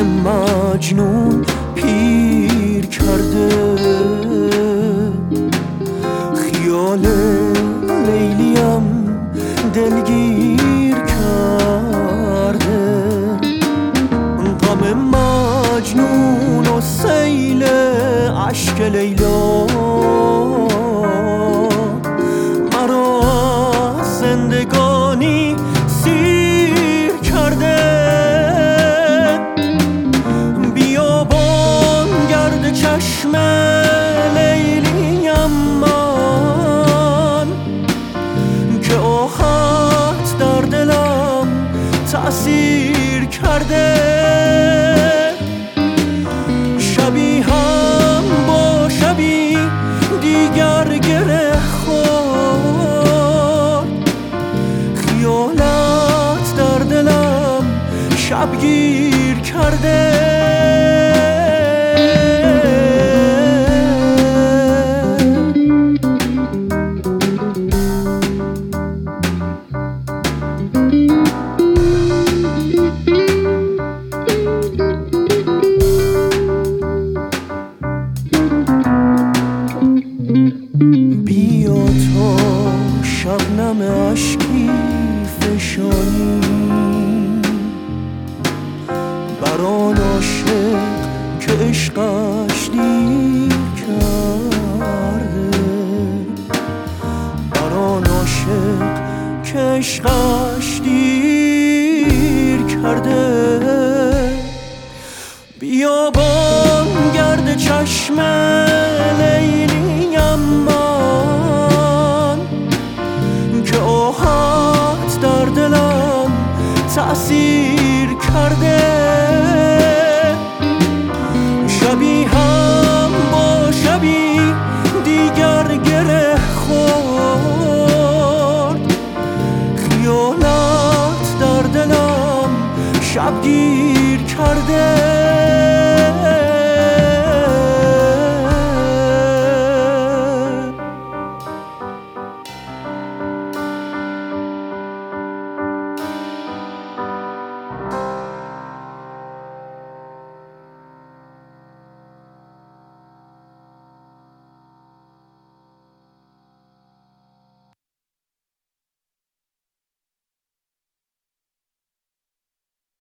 مجنون پیر کرده، خیال لیلیم دلگیر کرده، غم مجنون و سیل عشق لیلا مرا از زندگانی سیر کرده. بیابان گرد چشم لیلیم من که آهات در دلم تأثیر کرده، شبی هم با شبی دیگر گره خورد، خیالت در دلم شبگیر کرده. بیا تا شبنم عشقی فشانی بر آن عاشق که عشقش دیر کرده، بر آن عاشق که عشقش دیر کرده. بیابان گرد چشم لیلیم من که آهات در دلم تأثیر کرده، شبی هم با شبی دیگر گره خورد، خیالت در دلم شبگیر